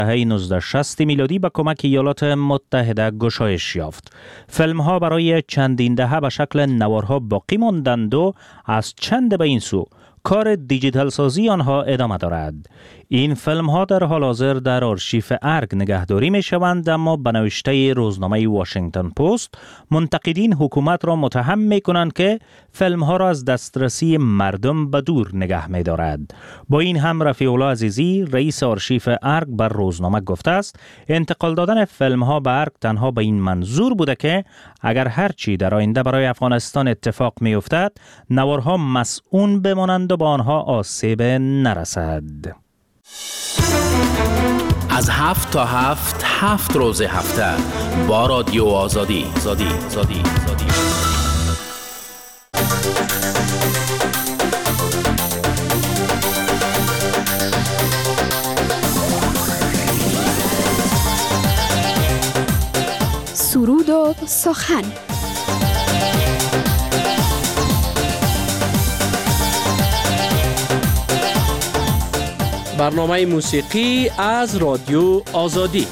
دهه 1960 میلادی به کمک ایالات متحده گشایش یافت. فیلم‌ها برای چندین دهه به شکل نوارها باقی ماندند و از چند به این سو کار دیجیتال سازی آنها ادامه دارد. این فیلم ها در حال حاضر در آرشیف ارگ نگهداری می شوند، اما به نوشته روزنامه واشنگتن پست منتقدین حکومت را متهم می کنند که فیلم ها را از دسترسی مردم به دور نگه می دارد. با این هم رفیع الله عزیزی رئیس آرشیف ارگ بر روزنامه گفته است انتقال دادن فیلم ها به ارگ تنها به این منظور بوده که اگر هرچی در آینده برای افغانستان اتفاق می افتد نوارها مسئول بمانند و با آنها آسیب نرسد. از 7 تا 7 روز هفته با رادیو آزادی. سرود و سخن. برنامه موسیقی از رادیو آزادی.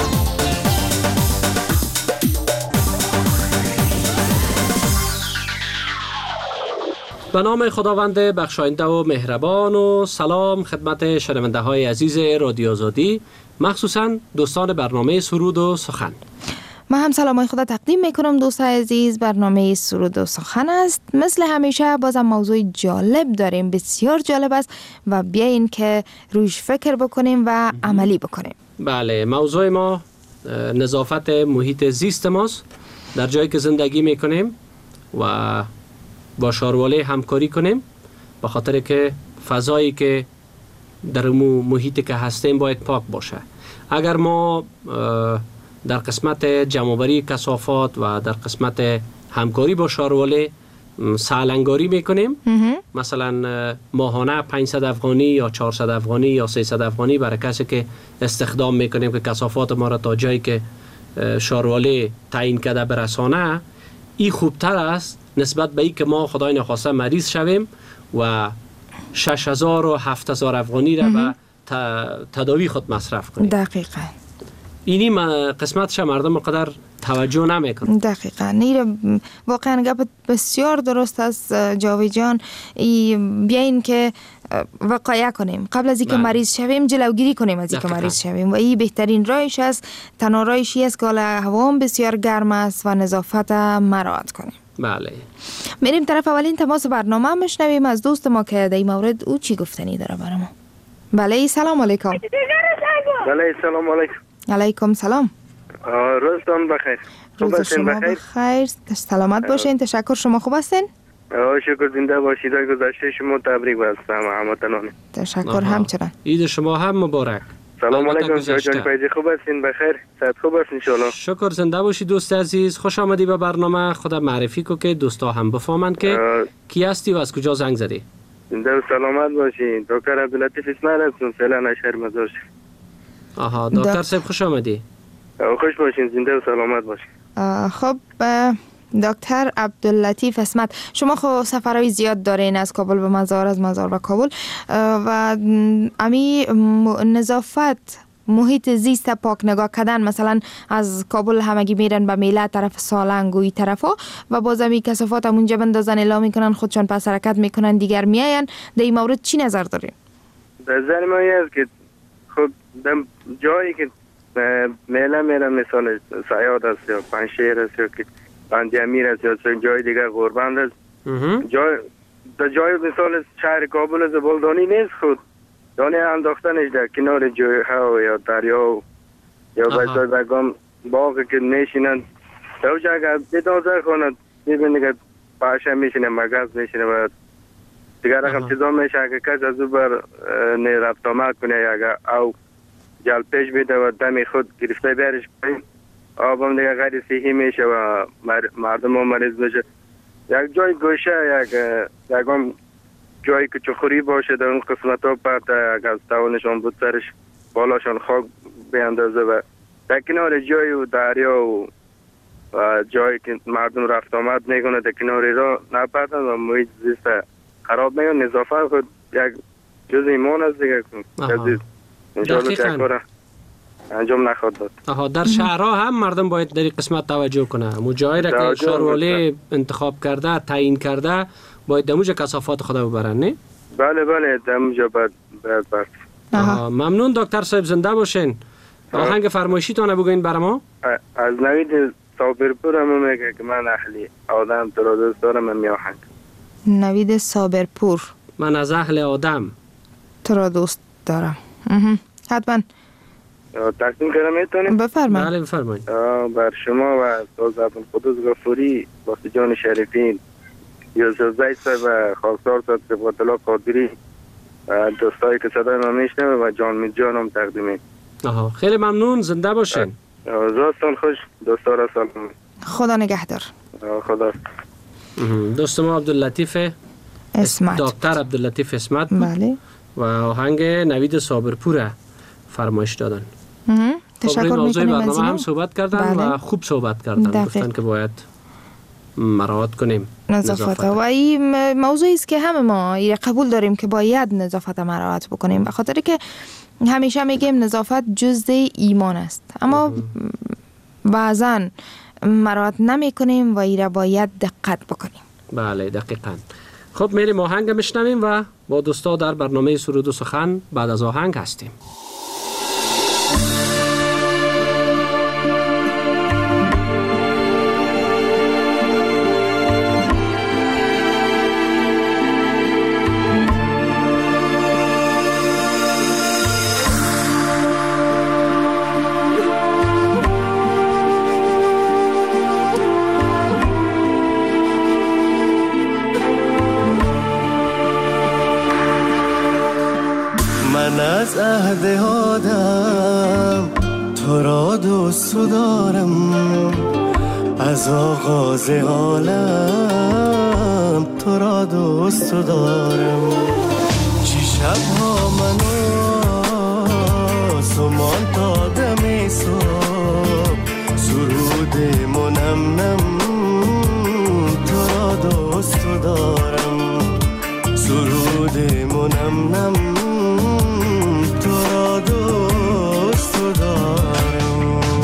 به نام خداوند بخشاینده و مهربان و سلام خدمت شنونده های عزیز رادیو آزادی، مخصوصا دوستان برنامه سرود و سخن. من هم سلامای خدا تقدیم میکنم دوستان عزیز. برنامه سرود و سخن است. مثل همیشه بازم موضوع جالب داریم، بسیار جالب است و بیاین که روش فکر بکنیم و عملی بکنیم. بله، موضوع ما نظافت محیط زیست ماست در جایی که زندگی میکنیم و با شارواله همکاری کنیم، به خاطر که فضایی که در محیطی که هستیم باید پاک باشه. اگر ما در قسمت جمع‌آوری کثافات و در قسمت همکاری با شارواله سالنگاری میکنیم، مثلا ماهانه 500 افغانی یا 400 افغانی یا 300 افغانی برای کسی که استخدام میکنیم که کثافات ما را تا جایی که شارواله تعیین کرده برسانه، این خوبتر است نسبت به این که ما خدای نخواسته مریض شویم و 6000 و 7000 افغانی را به تداوی خود مصرف کنیم. دقیقاً اینی قسمتش مردم قدر توجه نمیکنن. دقیقاً این واقعا گپ بسیار درست است جاوید جان. بیاین که وقایع کنیم قبل از اینکه مریض شویم، جلوگیری کنیم از اینکه مریض شویم و این بهترین راهش است. تنها راهش است که هوا بسیار گرم است و نظافت مراعات کنیم. بله، میریم طرف اولین تماس برنامه میشنویم از دوست ما که در این مورد او چی گفتنی داره برامون. بله، سلام علیکم. بله، سلام علیکم. علیکم سلام. روزتان بخیر. روز شما بخیر. سلامت باشین. تشکر. شما خوب هستین؟ شکر، زنده باشید. گذشته شما تبریک بستم هموطنان. تشکر. همچنان عید شما هم مبارک. سلام علیکم جان فیضی، خوب هستین؟ بخیر، صحت خوب هست ان شاء الله. شکر، زنده باشید دوست عزیز. خوش آمدی به برنامه. خدا معرفی کو که دوستا هم بفهمن که کی هستی و از کجا زنگ زدی. زنده و سلامت باشین. دکتر عبداللطیف اسماعیل هستم، فعلا شهر مزار. آها، دکتر صاحب خوش آمدی. خوش باشین، زنده و سلامت باشین. خب دکتر عبداللطیف اسمت، شما خب سفرهای زیاد دارین از کابل به مزار، از مزار به کابل و امی نظافت محیط زیست پاک نگاه کردن، مثلا از کابل همگی میرن به میله طرف سالنگ و این طرفا و باز امی کثافات همونجا بندازن اعلام میکنن خودشان پس حرکت میکنن دیگر میاین. در این مورد چی نظر دارین؟ نظر ما است که خب جایی که میله میرن، مثال سیاد است یا پنشیر است یا که بندی امیر است یا جای دیگر غربند است، جای مثال شهر کابل زبالدانی نیست، خود دانه انداختنش در کنار جای ها یا دریا یا بگم باغ که میشینن دوجه اگر بدازه خواند ببینه که پاشه میشینه، مگز میشینه و دیگر رقم چیزا میشه اگر کس از او بر رفت آمد کنه اگر او جل پیش بیده و دمی خود گرفته بیارش کنیم، آبم دیگه غیر صحی میشه و مردم هم مریض میشه. یک جای گوشه یکم جایی که چخوری باشه در اون قسمت ها پرده اگر از توانشان بود سرش بالاشان خاک بیندازه و در کنار جای و دریا و جایی که مردم رفت آمد میکنه در کنار را نپردن و محیط زیست خراب میکنه. نظافت خود یک جز ایمان است دیگه. دقیقا انجام نخواهد داد. آها، در شهرها هم مردم باید در این قسمت توجه کنه. مو جایی را که شاروالی انتخاب کرده، تعیین کرده، باید دموجه کثافات خود ببرن، نه؟ بله بله، دموجه باید برد. ممنون دکتر صاحب، زنده باشین. آهنگ فرمایشیتونه بگوین برای ما. از نوید صابرپور هم میگه که من اهلی آدم تو را دوست دارم. هم آهنگ نوید صابرپور، من از اهل آدم تو را دوست دارم. حتما تقدیم کنم میتونیم؟ بفرمایید. بله بفرمایید. بر شما و استاد عبدالقدوس غفوری، واسه جان شریفین، یوسف زید صاحب و خاکسار صاحب صفات الله قادری و دوستایی که صدای ما میشنوه و جان میجان هم تقدیمیم. خیلی ممنون، زنده باشین. روزتون خوش دوستان، سلام. خدا نگهدار. خدا. دوست ما عبداللطیف اسمت، دکتر عبداللطیف اسمت بود. بله. و آهنگ نوید صابرپور فرمایش دادن. تشکر موضوع میکنیم از برنامه این. هم صحبت کردن. بله. و خوب صحبت کردن. گفتن که باید مراعات کنیم نظافت. و این موضوعی است که همه ما قبول داریم که باید نظافت مراعات بکنیم، به خاطر که همیشه میگیم نظافت جزء ایمان است، اما بعضا مراعات نمی کنیم و ایره باید دقت بکنیم. بله دقیقاً. خب میریم آهنگ میشنویم و با دوستا در برنامه سرود و سخن بعد از آهنگ هستیم. از عهد آدم تو را دوست دارم، از آغاز عالم تو را دوست دارم. چی شبها منو سمان تا دم صبح سرود منمنم تو را دوست دارم، سرود منمنم تو را دوست دارم.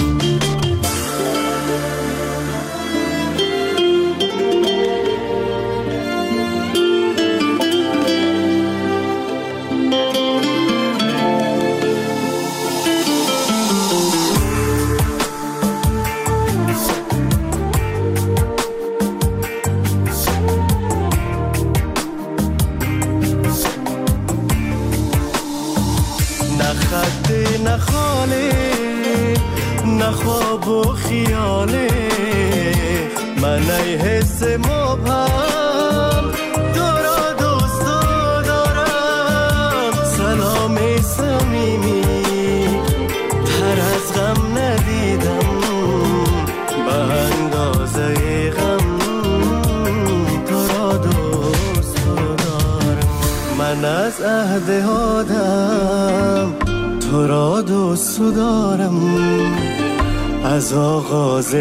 نه خاله نه خواب و خیاله، من ای حس مبهم تو را دوست دارم. سلام صمیمی تر از غم ندیدم، به اندازه غم تو را دوست دارم. من از عهد آدم تو را دوست دارم، از آغاز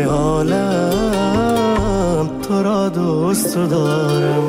عالم تو را دوست دارم.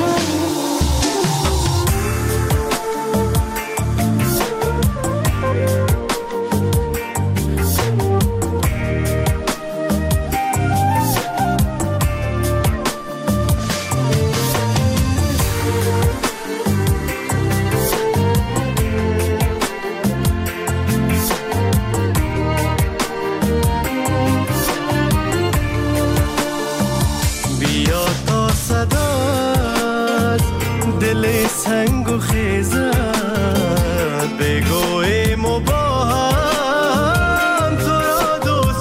سنگ و خیزد بگویم و با هم تو را دوست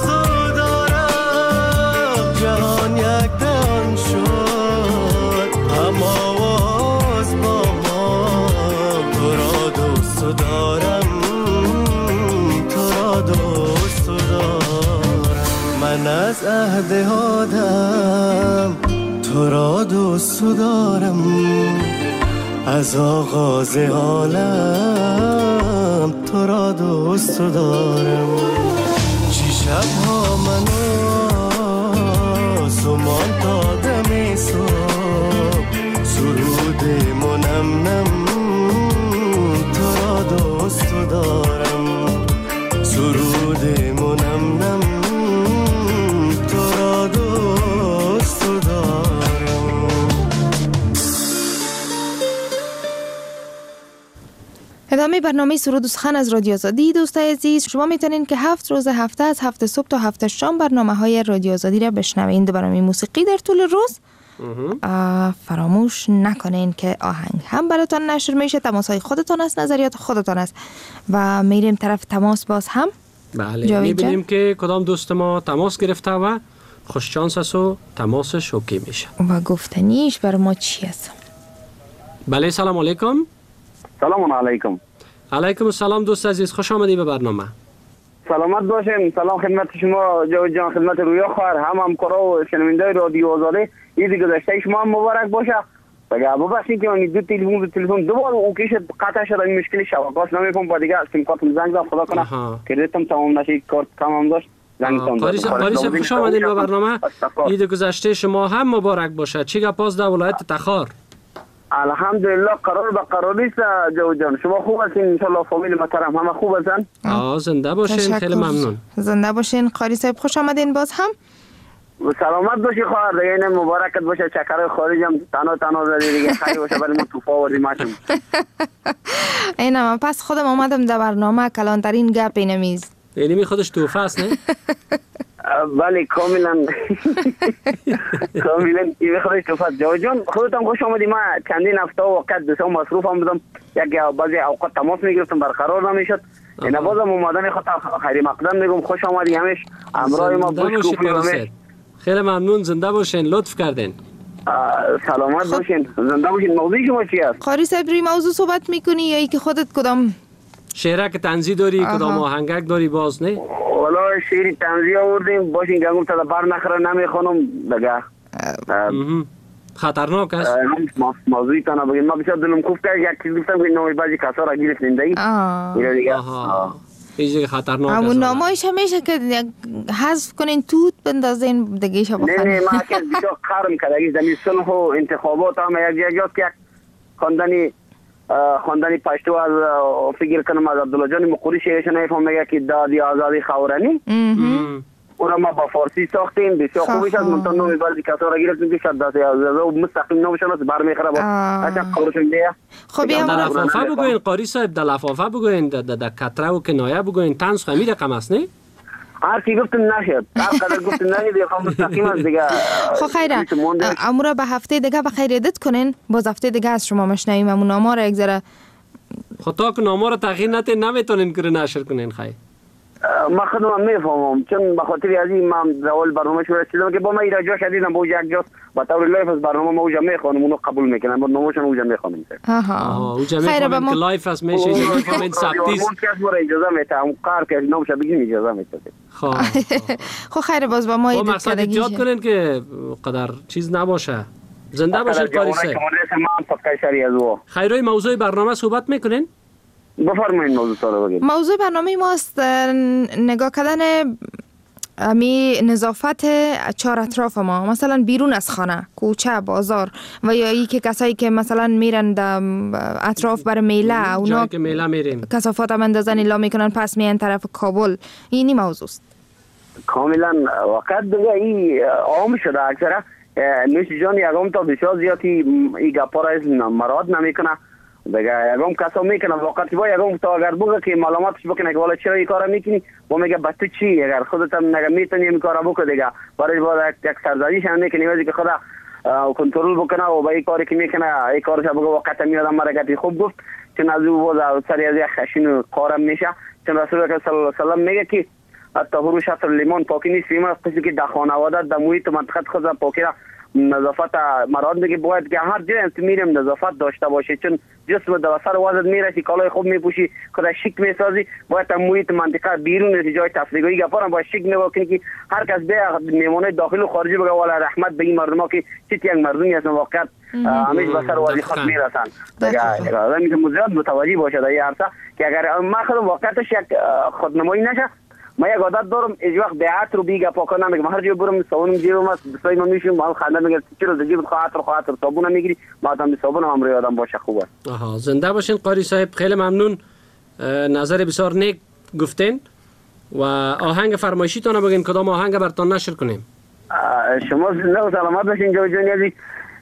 دارم. جهان یک دان شد اما آواز با ما تو را دوست دارم، تو را دوست دارم. من از عهد آدم تو را دوست دارم، از آغاز عالم تو را دوست دارم. چی شبها منو سمان تا دم صبح سرود منمنم تو را دوست دارم، سرود ادامه برنامه سرود و سخن از رادیو آزادی. دوستای عزیز، شما میتونین که 7 روز هفته از 7 صبح تا 7 شام برنامه‌های رادیو آزادی را بشنوین. برنامه موسیقی در طول روز فراموش نکنین که آهنگ هم براتون نشر میشه، تماس‌های خودتان است، نظریات خودتان است و میریم طرف تماس. باز هم بله میبینیم که کدام دوست ما تماس گرفته و خوش شانس است و تماسش اوکی میشه و گفتنیش بر ما چی است. بله سلام علیکم. سلام علیکم. علیکم السلام دوست عزیز، خوش آمدی به برنامه. سلامت باشین. سلام خدمت شما جاوید جان، خدمت رویا خواهر، همکارا و شنوندگان رادیو آزادی. عید گذشته شما هم مبارک باشه. بگه ببخشید که من دو تلفن دوبار اوکی شد، قطع شد. این مشکلی شبکه‌اش نمی‌فهم. بعد دیگه سیم کارتم زنگ زد، خدا کنه کردیتم تمام نشه، کارت تمام داشت. قاری صاحب خوش آمدین به برنامه. عید گذشته شما هم مبارک باشه. چی گپاس در ولایت تخار؟ الحمدلله قرار به قراری است جاوید جان. شما خوب هستین؟ ان شاء الله فامیل محترم همه خوب هستن؟ زنده باشین. خیلی ممنون. زنده باشین قاری صاحب، خوش آمدین باز هم. سلامت باشی خواهر، دیگه اینم مبارکت باشه. چکرای خارج هم تنها زدی دیگه، خیلی باشه. ولی ما توفا آوردیم ماشم. اینم پس خودم اومدم در برنامه کلانترین گپ اینمیز. یعنی خودش توفه است نه؟ بله کاملا کاملا این خودش توفه. جاوید جان خودتان خوش آمدی. من چندین هفته وقت بسیار مصروف هم بودم، یک بعضی اوقات تماس میگرفتم برقرار نمیشد. اینا بازم اومدن خود خیر مقدم میگم خوش آمدی همش همراه ما باش. خیلی ممنون. زنده باشین، لطف کردین. سلامت باشین، زنده باشین. موضوع شما چی است؟ قاری صاحب روی موضوع صحبت میکنی یا ای که خودت کدام شعره که تنزی داری کدام آهنگک داری باز نه؟ والا شعری تنزی آوردیم باشین گنگم تا بر نخره نمیخونم دیگه. خطرناک است. موضوعی تا نبگیم. ما بسیار دلم خوب کرد. یک چیز گفتم که نامی بعضی کسا را گیرفتیم دیگه. اینو دیگه چیزی خطرناک است. همون نامایش همیشه که حذف کنین توت بندازین دیگه شو بخورین. نه ما که بسیار کار میکرد. اگه زمین صلح و انتخابات هم یک جاست که خواندنی پشتو از فکر کنم از عبدالله جان مقوری شعرش نمیفهم میگه که دادی آزادی خاورانی. اون ما با فارسی ساختیم. بسیار خوبیش از منتها نومی بعضی کسا را گرفتیم که شد دسته از مستقیم نوشن است برمیخره با اصلا قورشون دیگه. خب در لفافه بگوین قاری صاحب، در لفافه بگوین، در کتره و کنایه بگوین. طنز خمی رقم است نه؟ هر کی گفتن نشد، هر قدر گفتن نشد دیگه مستقیم است دیگه. خب خیره امورا به هفته دیگه بخیر ادت کنین، باز هفته دیگه از شما مشنویم. همون نامه را یک ذره خطا که نامه را تغییر ندین نمیتونین که نشر کنین. خیر ما خودم میفهمم چون به خاطر از این من اول برنامه شو رسیدم که با ما ایراجا شدیدم با یک جا با طور لایف از برنامه ما اوجا میخوانم اونو قبول میکنم با نامشون اوجا میخوانم. اوجا میخوانم که لایف است میشه میخوانم ثبتی است مورا اجازه میتم قار که نامش بگیم اجازه میتم. خب خیر باز با ما ایدت مقصد یاد کنین که قدر چیز نباشه. زنده باشید قاری صاحب. خیرای موضوع برنامه صحبت میکنین؟ بفرمایید موضوع رو بگید. موضوع برنامه ماست نگاه کردن نظافت چهار اطراف ما، مثلا بیرون از خانه، کوچه، بازار و یا ای که کسایی که مثلا میرن اطراف برای میله، اونا که میله میرین کثافات هم اندازن الا میکنن پس میان طرف کابل. اینی موضوع است. کاملا وقت دیگه این عام شده. اکثرا نوش جان یکم تا بسیار زیادی این گپا را مراد نمیکنه دیگه. یکم کسا میکنه وقتی با یکم تا اگر بگه که معلوماتش بکنه که والا چرا این کارا میکنی و میگه با تو چی، اگر خودت هم نگه میتونی این کارا بکنه دیگه برای باید یک سرزنش هم میکنی وقتی که خدا کنترل بکنه و با این کاری که میکنه این کارش بگه وقت میادم مرگتی خوب گفت چون از او باز سری از یک خشین کارم میشه. چون رسول الله صلی الله علیه و میگه که طهور شطر لیمون پاکی نیست. فیما قصدی که در خانواده در محیط منطقه خود پاکی را نظافت مراد میگه باید که هر جای انت میریم نظافت داشته باشه چون جسم در اثر وزن میرسی کالای خوب میپوشی خدا شیک میسازی. باید تا محیط منطقه بیرون جای تفریحی گپارم باید شیک میکنی که هر کس به میمونه داخل و خارجی بگه والا رحمت به این مردما که چه یک مردمی هستن واقعا همیشه به سر وظیفه خود میرسن. دیگه آدم میشه مزیاد متوجه باشه در این عرصه که اگر ما خودم واقعاش یک خودنمایی نشه. ما یک عادت دارم از وقت به عطر رو بیگه پاکا نمیگم. هر جای برم صابون جیبم است بسای من میشم مال خنده میگه چرا از جیب خاطر صابون میگیری ما هم صابون هم روی آدم باشه خوبه. زنده باشین قاری صاحب. خیلی ممنون. نظر بسیار نیک گفتین و آهنگ فرمایشیتون بگین کدام آهنگ براتون نشر کنیم. شما زنده و سلامت باشین جای جانی عزیز.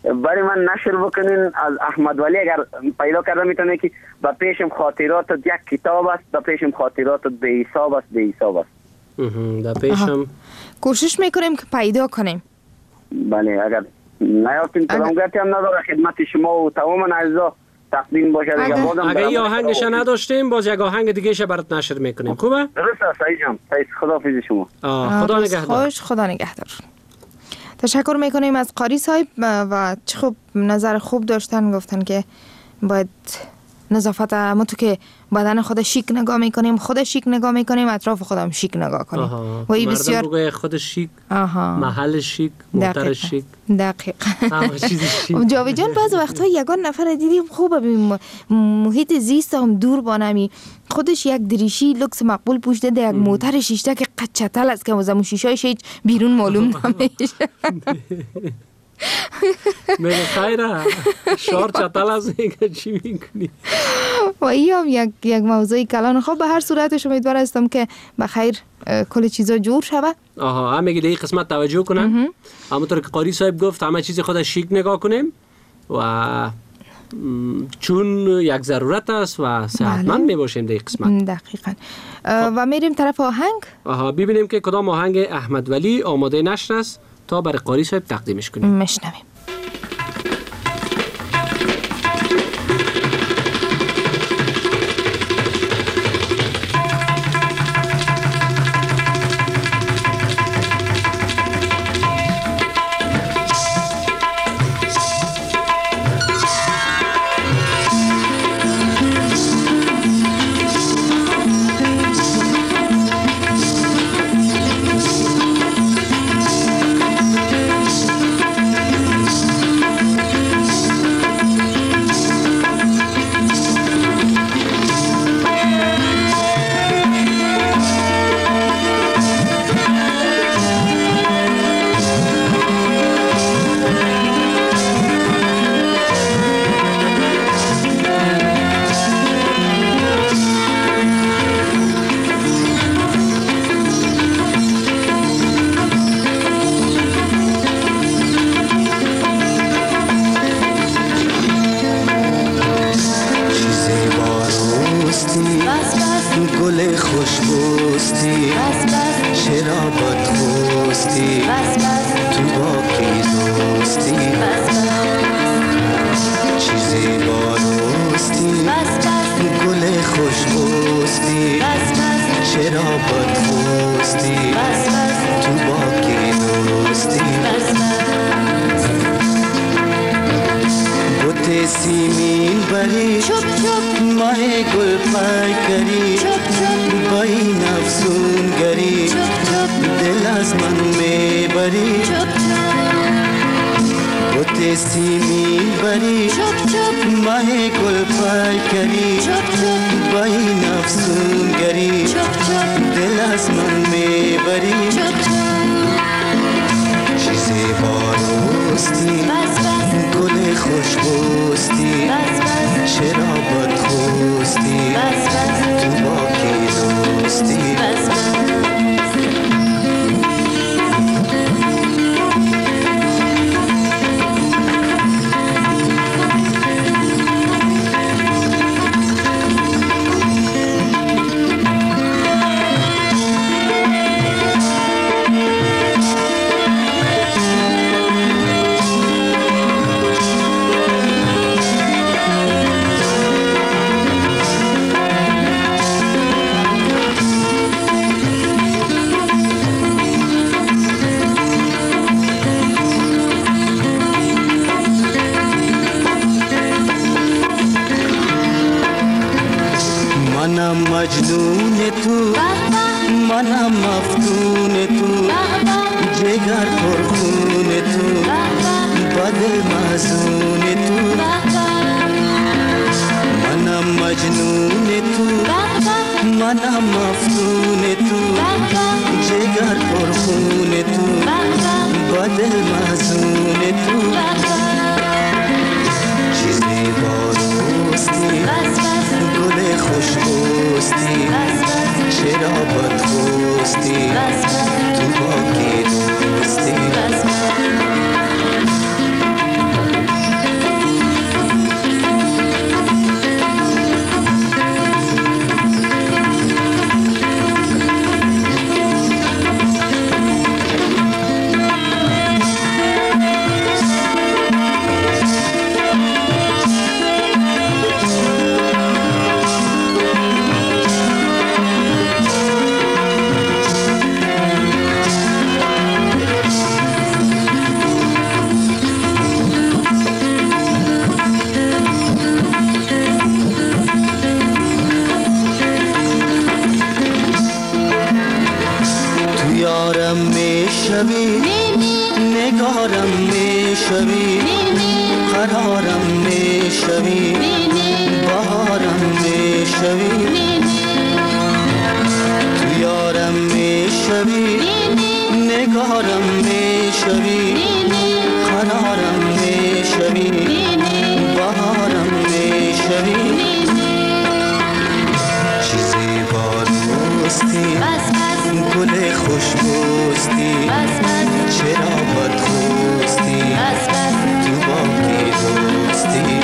برای من نشر بکنین از احمد ولی اگر پیدا کرده میتونه که با پیشم خاطراتت یک کتاب است، با پیشم خاطراتت به حساب است، به حساب است. در پیشم کوشش میکنیم که پیدا کنیم. بله اگر نیافتیم کلامگرتی هم نداره خدمت شما و تمام عزیزا تقدیم باشه. اگر این آهنگش نداشتیم باز یک آهنگ دیگه ش برات نشر میکنیم. خوبه؟ درست است سعید جان. خداحافظ شما. خدا نگهدار. خدا نگهدار. تشکر میکنیم از قاری صاحب و چه خوب نظر خوب داشتن، گفتن که باید نظافت ما تو که بدن خود شیک نگاه میکنیم، خود شیک نگاه میکنیم، اطراف خودم شیک نگاه کنیم. و این بسیار بگوی خود شیک، محل شیک، محتر شیک. دقیق. جاوید جان بعض وقتا یگان نفر دیدیم خوبه محیط زیست هم دور بانمی خودش یک دریشی لکس مقبول پوشته ده یک موتر شیشته که قچتل است که وزمون شیشایش هیچ بیرون معلوم نمیشه. میگه خیره شار چطل از اینکه چی میکنی و این هم یک موضوعی کلان. خب به هر صورتش امیدوار هستم که بخیر کل چیزا جور شوه. هم میگه این قسمت توجه کنن. همونطور که قاری صاحب گفت همه چیز خود شیک نگاه کنیم و چون یک ضرورت است و صحتمند میباشیم در قسمت. دقیقاً. و میریم طرف آهنگ. ببینیم که کدام آهنگ احمد ولی آماده نشر است تا برای قاری صاحب تقدیمش کنیم. مشنویم. یارم میشوی نگارم میشوی قرارم میشوی بهارم میشوی تو یارم میشوی نگارم میشوی قرارم میشوی بهارم میشوی چیزی با دوستی گل خوشبوستی چرا بد خوستی تو باقی دوستی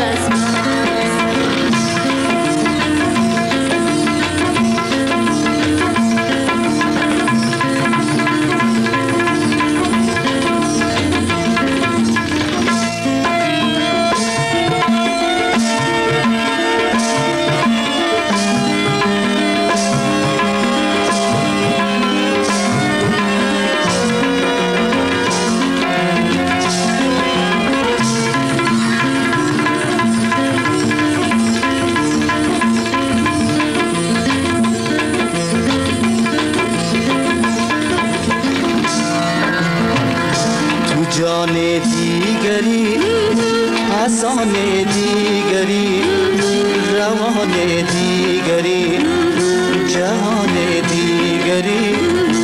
جان دیگری حسان دیگری روان دیگری جهان دیگری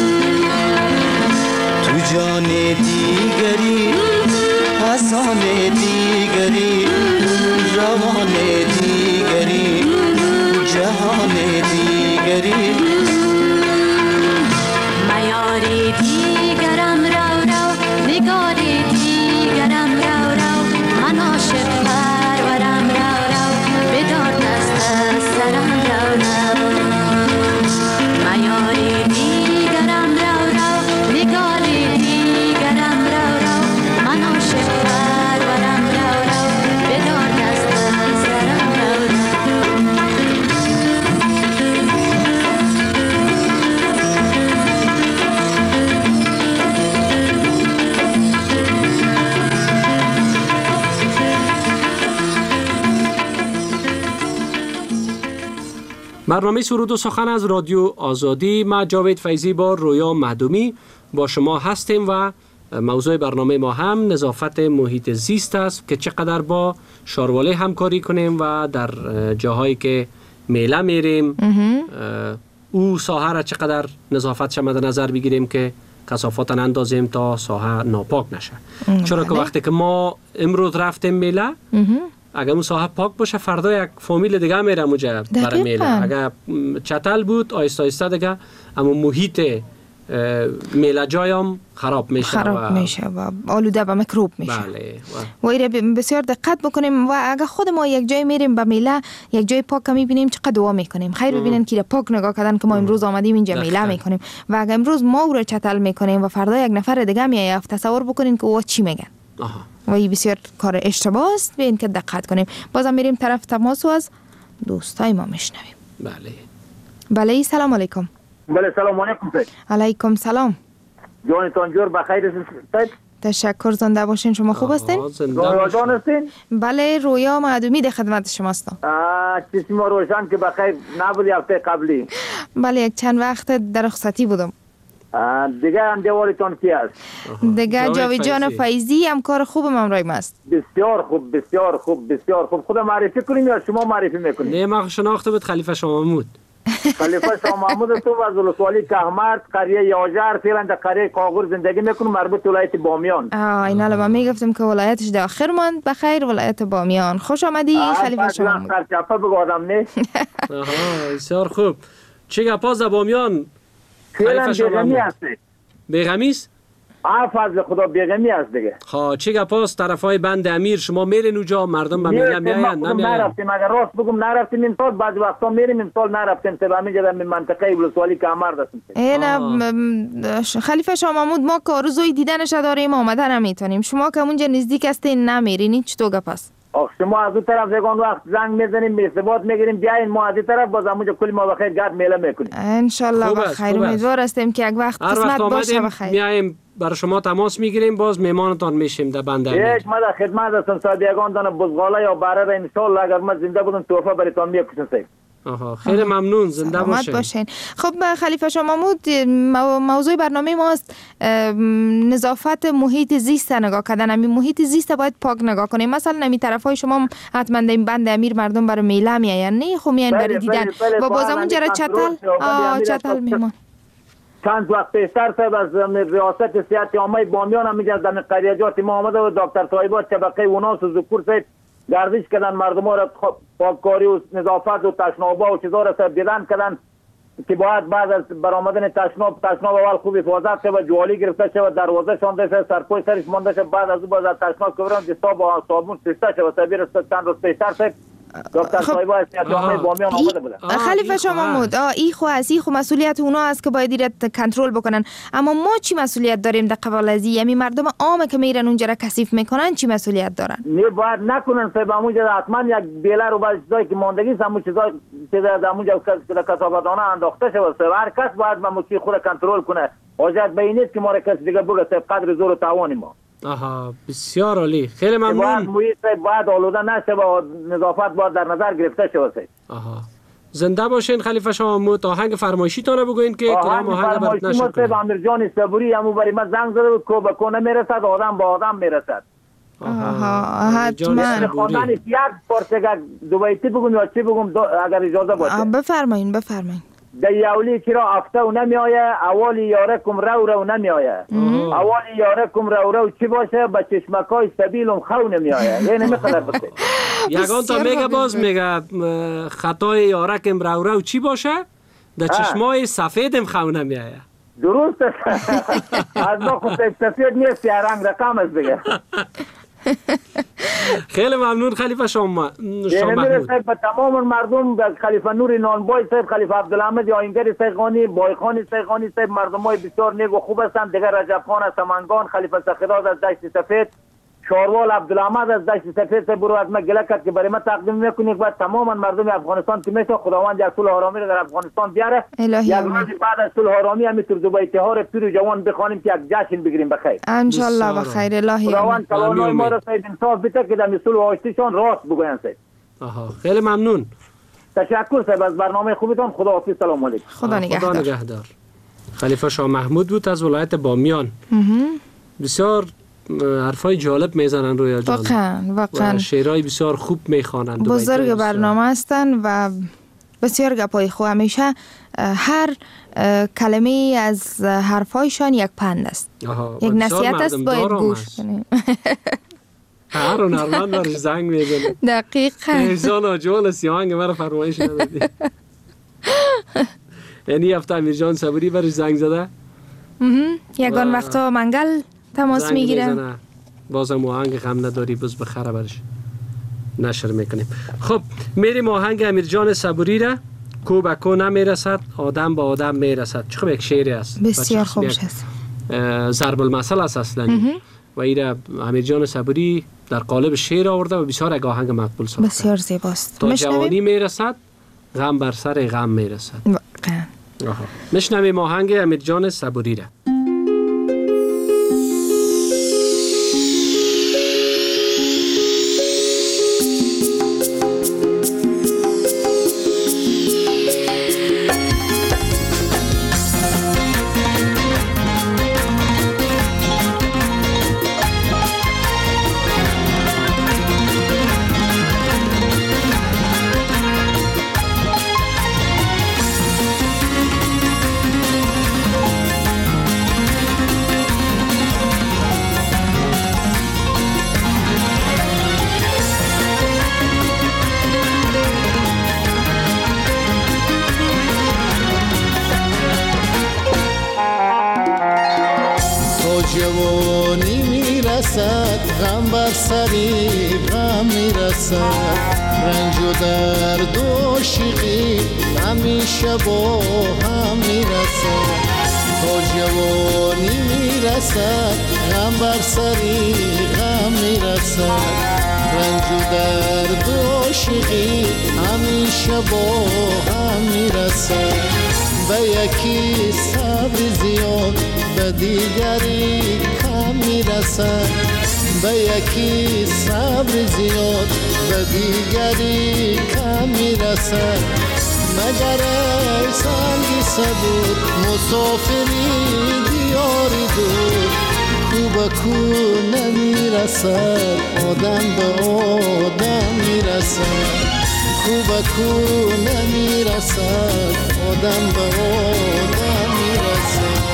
تو جان دیگری حسان دیگری روان دیگری جهان دیگری میاری دیگرم رو رو نگاری دیگرم رو رو من عاشق پرورم رو رو بدار دست از سرم رو رو میاری دیگرم رو رو نگاری دیگرم رو رو من عاشق پرورم رو رو بدار دست از سرم رو رو برنامه سرود و سخن از رادیو آزادی. من جاوید فیضی با رویا مهدومی با شما هستیم و موضوع برنامه ما هم نظافت محیط زیست است که چقدر با شارواله همکاری کنیم و در جاهایی که میله میریم او ساحه را چقدر نظافتش مد نظر بگیریم که کثافات نندازیم تا ساحه ناپاک نشه. چرا که وقتی که ما امروز رفتیم میله اگر اون ساحه پاک باشه فردا یک فامیل دیگه میره اونجا برای میله. اگر چتل بود آیسته آیسته دیگه اما محیط میله جایم خراب میشه و آلوده به میکروب میشه. بله. و ایره بسیار دقت بکنیم و اگر خود ما یک جای میریم به میله یک جای پاک میبینیم چقدر دعا میکنیم خیر ببینن که پاک نگاه کردن که ما امروز آمدیم اینجا میله میکنیم و اگر امروز ما او رو چتل میکنیم و فردا یک نفر دیگه میاد تصور بکنین که او چی میگن. و این بسیار کار اشتباه است به این که دقت کنیم. بازم میریم طرف تماس و از دوستای ما میشنویم. بله سلام علیکم. بله سلام علیکم. علیکم سلام. جانتان جور بخیر هستید؟ تشکر زنده باشین. شما خوب هستین؟ رویا جان هستین؟ بله رویا مهدومی در خدمت شما هستم. چیزی ما روشن که بخیر نبودی هفته قبلی. بله یک چند وقت در رخصتی بودم. دیگه هم دیواریتان کی است؟ دیگه جاوید جان فیضی همکار خوبم امروی است. بسیار خوب بسیار خوب بسیار خوب. خدا معرفی کنیم یا شما معرفی میکنید؟ نه ما شناخته بود خلیفه شاه محمود. خلیفه شاه محمود تو از ولسوالی کهمرد قریه یاجر فعلا در قریه کاغور زندگی میکنم مربوط ولایت بامیان. اینا لما میگفتم که ولایتش در آخر ماند بخیر ولایت بامیان. خوش آمدی خلیفه شاه محمود. سرچپه بگادم نه. بسیار خوب. چه گپاز در بامیان؟ فعلا بیغمی هستی. بیغمی است؟ فضل خدا بیغمی است دیگه. خب چه گپاس طرفای بند امیر شما میرین اونجا مردم به میله میاین نمیاین؟ نرفتیم اگر راست بگم نرفتیم امسال بعضی وقتا میریم امسال نرفتیم تا همینجا در منطقه ولسوالی کهمرد هستیم. اینا خلیفه شاه محمود ما که آرزوی دیدنش داریم آمده نمیتونیم. شما که اونجا نزدیک هستین نمیرین چطور گپ است؟ شما از اون طرف یگان وقت زنگ میزنیم ارتباط میگیریم بیاین ما از این طرف باز اونجا کلی ما بخیر گرد میله میکنیم ان شاء الله بخیر. امیدوار هستیم که یک وقت قسمت باشه بخیر. میایم برای شما تماس میگیریم باز میمانتان میشیم در بنده امیر. یک ما در خدمت هستم صاحب یگان دانه بزغاله یا بره ان شاء الله اگر ما زنده بودم توفه براتون میکشم صاحب. خیلی ممنون، زنده باشین. خب خلیفه شاه محمود، موضوع برنامه ماست نظافت محیط زیست نگاه کردن. همین محیط زیست باید پاک نگاه کنیم. مثلا نمی طرفای شما حتما این بند امیر مردم برای میله میاین، نه خب میاین برای دیدن و بازمون جره چتل میمون. چند وقت پیشتر صاحب از ریاست صحت عامه بامیان هم میگه در قریجات ما آمده و دکتر طایبات طبقه اوناس و ذکور صاحب گردش کردن، مردم ها را پاککاری و نظافت و تشنابا و چیزا را صاحب دیدن کردن که باید بعد از برآمدن تشناب اول خوب حفاظت شود، جوالی گرفته شود، دروازه شانده شود، سرپوش سرش مانده شود، بعد از او باز از تشناب که برن دستاب و صابون شسته شود. صاحب چند روز پیشتر صاحب دکتر طایبات صحت عامه بامیان آمده بوده. خلیفه شاه محمود، ای خو مسئولیت اونا است که باید ایرت کنترل بکنن، اما ما چی مسئولیت داریم در قبال از یعنی مردم عامه که میرن اونجا را کثیف میکنن چی مسئولیت دارن؟ نه باید نکنن صاحب. اونجا حتما یک بیلر و بعضی چیزایی که ماندگی است همون چیزا که در اونجا کثافتانه انداخته شود. صاحب هر کس باید موسی خود کنترل کنه. حاجت به این نیست که ما را کسی دیگه بگه صاحب قدر زور و توان ما. بسیار عالی، خیلی ممنون. باید آلوده نشه و نظافت باید در نظر گرفته شود. زنده باشین خلیفه شاه محمود. آهنگ فرمایشی تانه بگوین که کلام آهنگ برات نشد کنه. امیر جان صبوری همو برای من زنگ زده بود که به کنه میرسد، آدم با آدم میرسد. حتما خواندن یک پارچه دو بیتی بگم یا چی بگم اگر اجازه باشه؟ بفرمایین. در یولی که را افته و نمی آیه، اولی یارکم رو نمی آیه. اولی یارکم رو چی باشه؟ با چشمکای سبیلم خو نمی آیه. یه نمیخواد بسید یگان تا میگه باز میگه خطای یارکم رو چی باشه؟ در چشمای سفیدم خو نمی آیه. درست است. از ما خود سفید نیست، یه رنگ رقم است دیگه. خیلی ممنون خلیفه شاه محمود. به تمام مردم، خلیفه نور نانبای صاحب، خلیفه عبدالحمید آینگری سیغانی، بایخانی سیغانی صاحب، مردمای بسیار نیک و خوب هستند. دیگر رجب خان از سمنگان، خلیفه سخیراز از دشت سفید، شاروال عبدالحمید از دشت سفید صاحب برو از ما گله کرد که برای ما تقدیم میکنید. بعد تمام مردم افغانستان که میشه خداوند یک صلح آرامی را در افغانستان بیاره. یک روز بعد از صلح آرامی همینطور دو بیتهار پیر جوان بخوانیم که یک جشن بگیریم بخیر ان شاء الله. بخیر الهی خداوند کلانای ما را صاحب انصاف بده که در صلح آشتیشان راست بگوین صاحب. خیلی ممنون. تشکر صاحب از برنامه خوبتان. خداحافظ. سلام علیکم. خدا نگهدار. خلیفه شاه محمود بود از ولایت بامیان. بسیار حرفای جالب میزنن رویا جان. واقعا شعرهای بسیار خوب میخوانند. بزرگ برنامه هستن و بسیار گپای خوب. همیشه هر کلمه از حرفایشان یک پند است، یک نصیحت است، باید گوش کنیم. هر هنرمند برش زنگ میزنه. دقیقاً. احسان آجوال سیاهنگ مرا فرمایش ندادی. یعنی هفته امیر جان صبوری برش زنگ زده. یگان وقتا منگل تماس میگیره. بازم آهنگ غم نداری بز بخره برش نشر میکنیم. خب میریم آهنگ امیر جان صبوری را کو به کو نمیرسد آدم با آدم میرسد. چه یک شعری است بسیار خوب است. ضرب المثل است اصلا و ایره امیر جان صبوری در قالب شعر آورده و بسیار یک آهنگ مقبول ساخته. بسیار زیباست. تا جوانی میرسد غم بر سر غم میرسد. میشنویم آهنگ امیر جان صبوری را. جوانی میرسد غم بر سری غم میرسد رنج و درد و عاشقی همیشه با هم میرسد تا جوانی میرسد غم بر سری غم میرسد رنج و درد و عاشقی همیشه با هم میرسد به یکی صبر زیاد به دیگری کم میرسد به یکی صبر زیاد به دیگری کم میرسد مگر ای سنگی صبور مسافری دیاری دور کو به کو نمیرسد آدم به آدم میرسد کو به کو نمیرسد آدم به آدم میرسد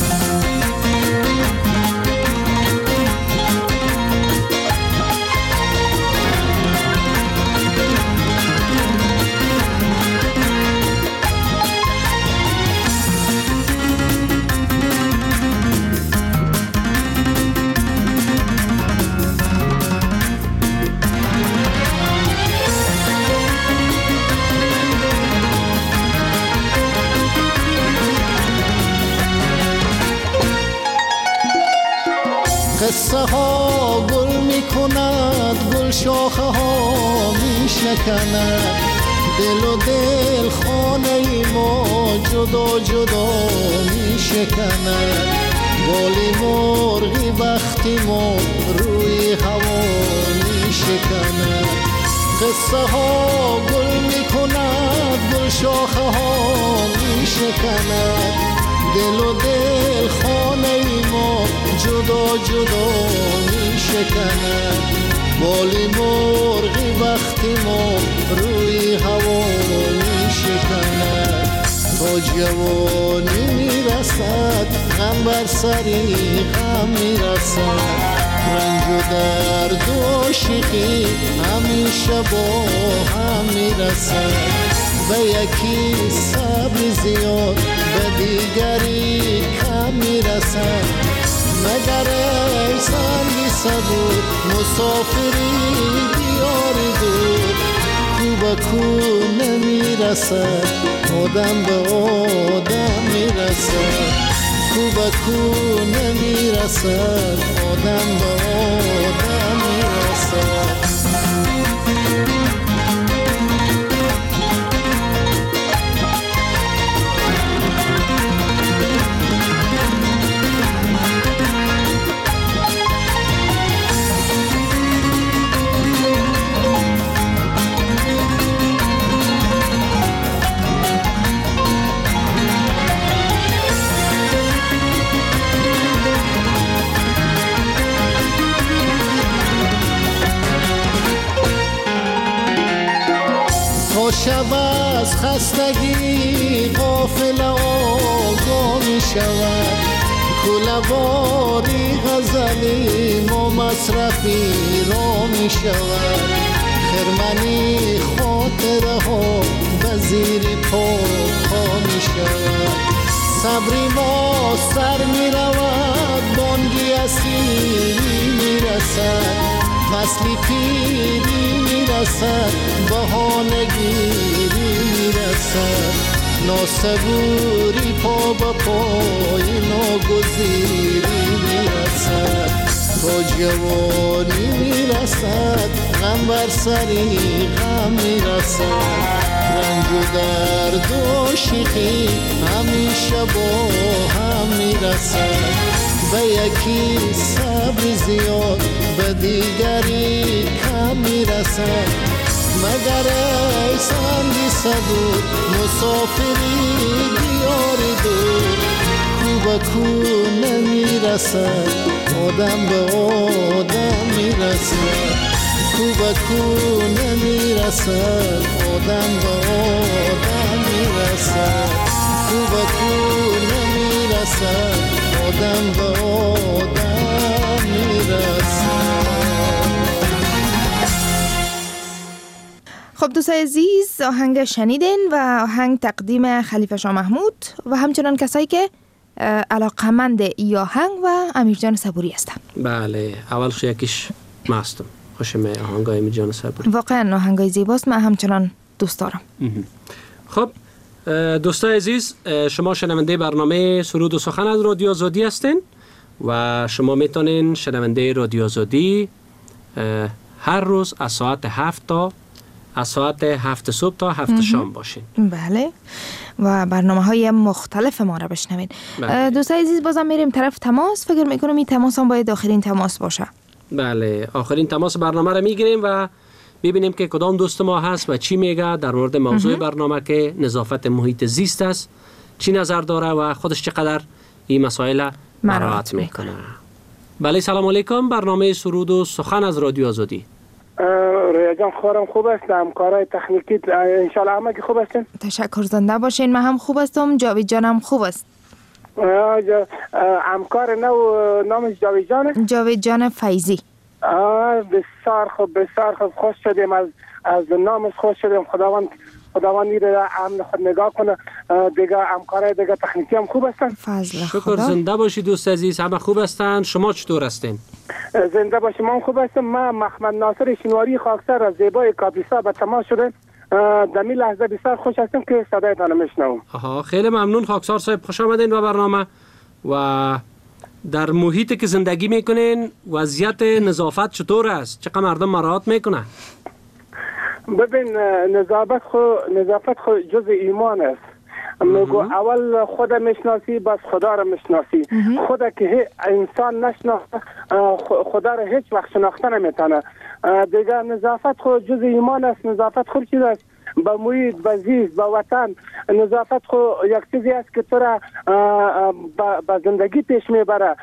قصه ها گل می کند گل شاخه ها می شکند دل و دل خانه ما جدا جدا می شکند بالی مرغی بختی ما روی هوا می شکند قصه ها گل می کند گل شاخه ها می شکند دل و دل خانه ما جدا جدا می شکند بالی مرغی وقتی ما روی هوا می شکند تا جوانی می رسد غم بر سری غم می رسد رنج و درد و عاشقی همیشه با هم می رسد به یکی صبر زیاد به دیگری کم میرسد مگر ای سنگی صبور مسافری دیاری دور کو به کو نمیرسد آدم به آدم میرسد کو به کو نمیرسد آدم به آدم میرسد شب از خستگی غافل آگاه می شود کله‌واری غزلی ما مصرفی را می شود خرمنی خاطره ها به زیر پا می شود صبری ما سر می رود بانگی اسیری می رسد فصلی پیری میرسد بهانگیری میرسد ناصبوری پا به پای ناگزیری میرسد تا جوانی میرسد غم بر سری غم میرسد رنج و درد و عاشقی همیشه با هم میرسد به یکی صبر زیاد به دیگری کم میرسد مگر ای سنگی صبور مسافری دیاری دور کو به کو نمیرسد آدم به آدم میرسد کو به کو نمیرسد آدم به آدم میرسد کو به کو نمیرسد آدم به آدم میرسد. خب دوستای عزیز آهنگ شنیدین و آهنگ تقدیم خلیفه شاه محمود و همچنان کسایی که علاقمند ای آهنگ و امیرجان صبوری هستن. بله اولش یکیش مستم خوشم آهنگای امیرجان صبوری واقعا آهنگای زیباست من همچنان دوست دارم. خب دوستای عزیز شما شنونده برنامه سرود و سخن از رادیو آزادی هستین و شما میتونین شنونده رادیو آزادی هر روز از ساعت 7 تا از ساعت 7 صبح تا 7 شام باشین. بله و برنامه های مختلف ما را بشنوین. دوستای عزیز بازم میریم طرف تماس. فکر میکنم این تماس هم باید آخرین تماس باشه. بله آخرین تماس برنامه را میگیریم و ببینیم که کدام دوست ما هست و چی میگه در مورد موضوع برنامه که نظافت محیط زیست است، چی نظر داره و خودش چقدر این مسائل مراعات میکنه. بله سلام علیکم، برنامه سرود و سخن از رادیو آزادی. رویا جان خورم خوب است، همکارای تکنیکی انشالله همه که خوب هستین. تشکر، زنده باشین. من هم خوب هستم، جاوید جانم خوب است. همکار نو نامش جاوید جانه؟ جاوید جان فیضی. بسیار خوب بسیار خوب، خوش شدیم از نامش خوش شدیم. خداوند میره امن خود نگاه کنه. دیگه همکارای دیگه تکنیکی هم خوب هستن. فضل شکر خدا. زنده باشید دوست عزیز، همه خوب هستن. شما چطور هستین؟ زنده باشیم، من خوب هستم. من محمد ناصر شینواری خاکسار از زیبای کاپیسا به تماس شده. در این لحظه بسیار خوش هستم که صدایتان میشنوم. خیلی ممنون خاکسار صاحب، خوش آمدین به برنامه. و در محیطی که زندگی میکنین وضعیت نظافت چطور است؟ چقدر مردم مراعات میکنن؟ ببین نظافت خود جز ایمان است. میگو اول خود میشناسی بس خدا را میشناسی. خدا که انسان نشناسه خدا را هیچ وقت شناخته نمیتونه. دیگه نظافت خود جز ایمان است. نظافت خود چیز است؟ با محیط، با زیست، با وطن. نظافت خود یک چیزی است که تو را با زندگی پیش میبره.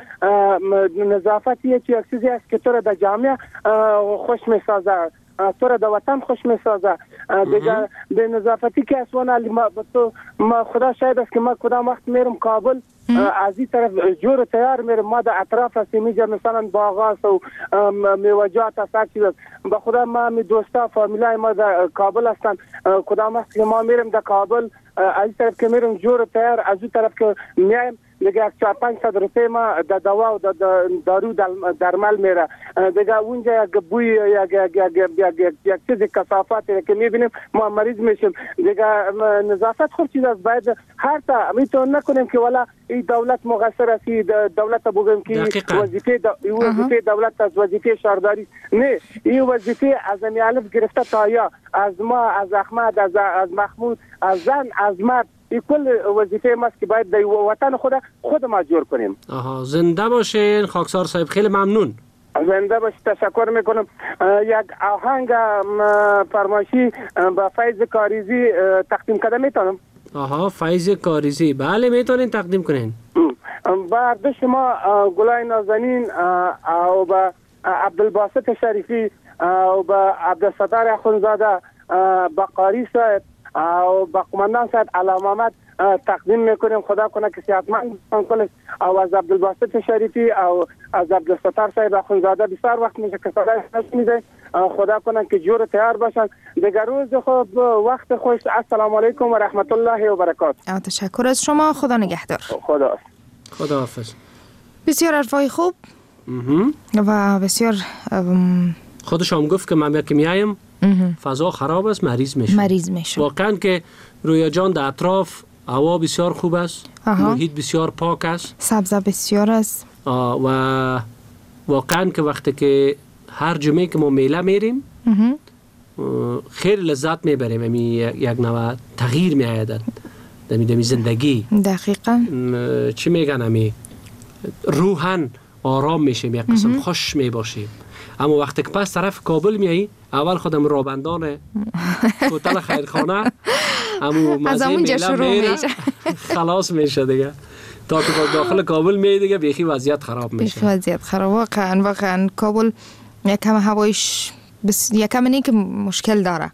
نظافت یک چیزی است که تو را در جامعه خوش میسازه، تو را در وطن خوش میسازه. دیگه به نظافتی که اسوان علی ما خدا شاید است که ما کدام وقت میرم کابل از این طرف جور تیار میرم، ما در اطراف هستیم اینجا مثلا باغاست و میوجات هست هر چیز است. به خدا ما می دوستا فامیلای ما در کابل هستن. کدام وقت که ما میرم در کابل از این طرف که میرم جور تیار، از این طرف که میایم دیگه 400-500 روپیه ما در دوا و دارو درمل میره. دیگه اونجا یک بوی یک چیز کثافاتی که میبینیم ما مریض میشیم. دیگه نظافت خوب چیز است. باید هر تا میتون نکنیم که والا این دولت مقصر است، دولت بگیم که وظیفه دولت از وظیفه شهرداری نه، این وظیفه از الف گرفته تا یا، از ما، از احمد، از محمود، از زن، از مرد، این کل وظیفه ماست که باید در وطن خود ما جور کنیم. زنده باشین خاکسار صاحب، خیلی ممنون. زنده باشید، تشکر میکنم. یک آهنگ فرمایشی با فیض کاریزی تقدیم کرده میتونم؟ فیض کاریزی، بله میتونین تقدیم کنین. با دو شما گلای نازنین و با عبدالباسط شریفی و با عبدالستار اخونزاده، با قاری صاحب و با قماندان صاحب علام آمد تقدیم میکنیم. خدا کنه که صحتمند کنه. و از عبدالباسط شریفی و از عبدالستار صاحب اخونزاده بسیار وقت میشه که صدای نشنیده. خدا کنه که جور تیار باشن. دیگر روز خوب، وقت خوش. السلام علیکم و رحمت الله و برکاته. تشکر از شما، خدا نگهدار. خدا حافظ. بسیار حرفای خوب و بسیار خودش هم گفت که من که میایم فضا خراب است، مریض میشه. واقعا که رویا جان در اطراف هوا بسیار خوب است، محیط بسیار پاک است، سبزه بسیار است و واقعا که وقتی که هر جمعه که ما میله میریم خیلی لذت میبریم. یعنی یک نوع تغییر میآید در زندگی. دقیقاً چی میگن، همی روحاً آرام میشیم، یک قسم خوش میباشیم. اما وقتی که پس طرف کابل میایی، اول خودم رابندان هتل خیرخانه از همونجا شروع میشه، خلاص میشه دیگه. تا که داخل کابل میایی دیگه بیخی وضعیت خراب میشه. بیخی وضعیت خراب. واقعا کابل یکم هوایش یکم اینی که مشکل داره.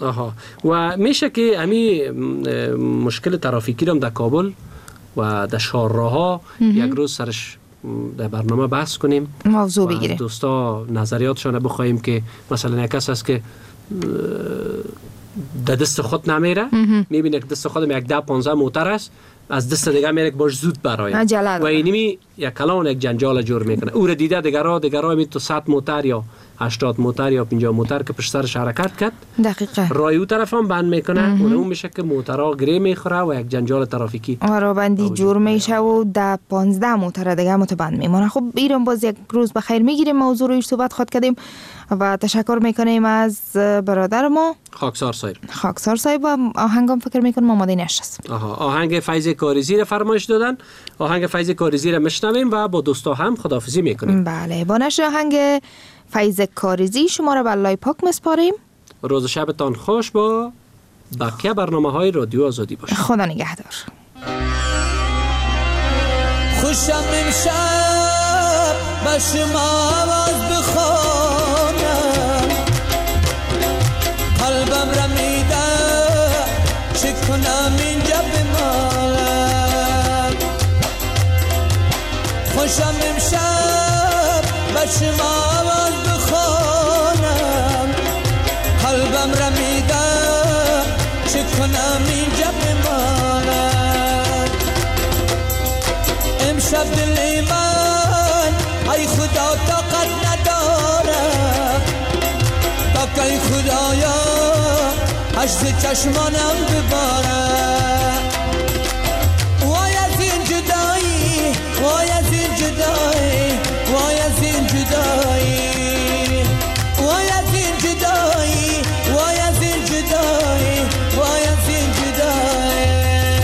و میشه که همین مشکل ترافیکی رو در کابل و در شهرها یک روز سرش در برنامه بحث کنیم، موضوع بگیریم، دوستا نظریاتشان بخوایم که مثلا یک کس هست که در دست خود نمیره، میبینه که دست خودم یک 10-15 موتر است، از دست دیگه میره که باش زود برای و اینمی یک کلان یک جنجال جور میکنه. او را دیده دیگرها می تو 100 موتر یا 80 موتر یا 50 موتر که پشت سرش حرکت کرد، دقیقاً رای او طرف هم بند میکنه و اون میشه که موترها گره میخوره و یک جنجال ترافیکی و بندی جور میشه و 10-15 موتر دیگه متبند میمونه. خب ایران باز یک روز بخیر میگیریم، موضوع رویش صحبت خود کردیم و تشکر میکنیم از برادر ما خاکسار صاحب و آهنگم فکر میکنم آماده نشست. آهنگ فیض کاریزی را فرمایش دادن. آهنگ فیض کاریزی را میشنویم و با دوستا هم خداحافظی میکنیم. بله، با نشر آهنگ فیض کاریزی شما را به الله پاک میسپاریم. روز شبتان خوش با بقیه برنامه‌های رادیو آزادی باشه. خدا نگهدار. خوشم امشب به شما آواز بخوانم، قلبم رمیده چه کنم اینجا بمالم. خوشم امشب به شما آواز بخوانم، قلبم رمیده چه کنم اینجا بمالم. امشب دل من ای خدا طاقت نداره، تا که ای خدایا اشک چشمانم بباره. وای از این جدایی، وای از این جدایی، وای از این جدایی، وای از این جدایی، وای از این جدایی، وای از این جدایی.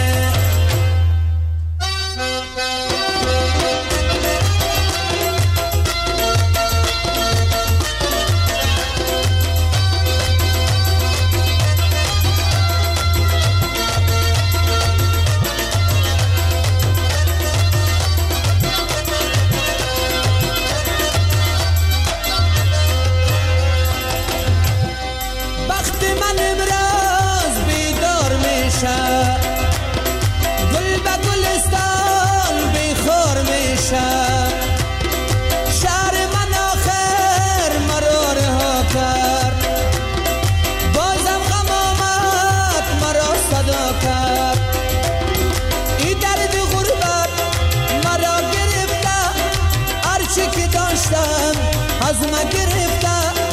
شهر من آخر مرا رها کرد، بازم غم آمد مرا صدا کرد. این درد غربت مرا گرفته، هرچی که داشتم از من گرفته.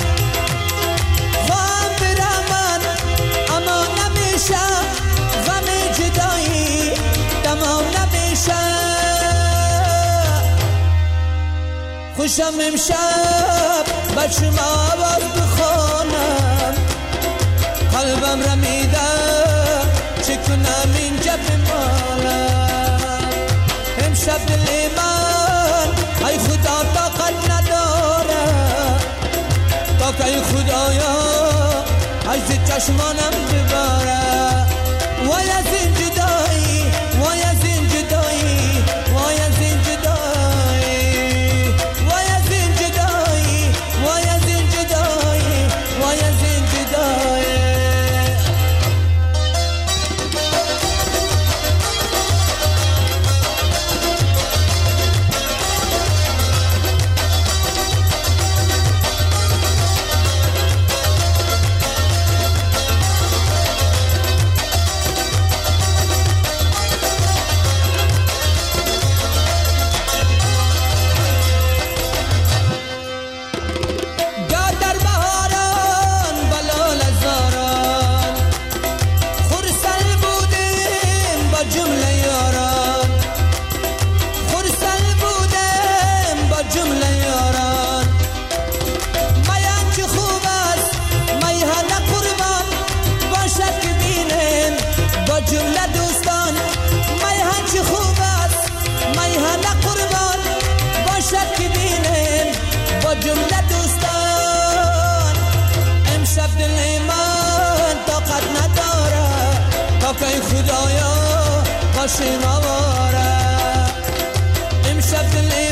خواهم برم من اما نمیشه، غم جدایی تمام نمیشه. خوشم امشب به شما آواز بخوانم، قلبم رمیده چه کنم اینجا بمالم. امشب دل من ای خدا طاقت نداره، تا که ای خدایا عجز چشمانم بباره. وای از این جدایی، وای از این جدایی، وای از این جدایی، وای از این جدایی، وای از این جدایی، وای از این جدایی. که خدایا باشه مواره. امشب دل